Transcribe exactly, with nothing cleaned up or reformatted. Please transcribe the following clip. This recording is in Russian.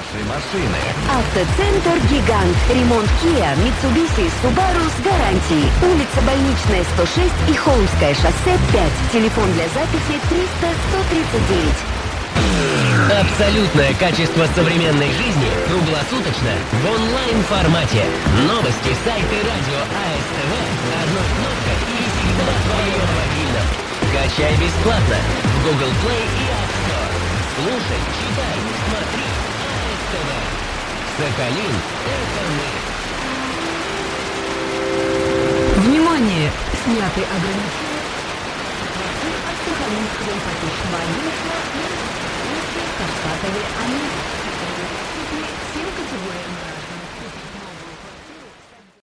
вашей машины. Автоцентр «Гигант». Ремонт Kia, Mitsubishi, Subaru с гарантией. Улица Больничная, сто шесть и Холмское шоссе, пять. Телефон для записи триста сто тридцать девять. Абсолютное качество современной жизни круглосуточно в онлайн-формате. Новости, сайты, радио, АСТВ. Одной кнопкой и всегда в твоем мобильном. Качай бесплатно в Google Play и App Store. Слушай, читай, смотри. АСТВ. Сахалин — это мы. Внимание! Сняты ограничения от Сахалинского ипотечного агентства Касатове Амин. Всем категориям.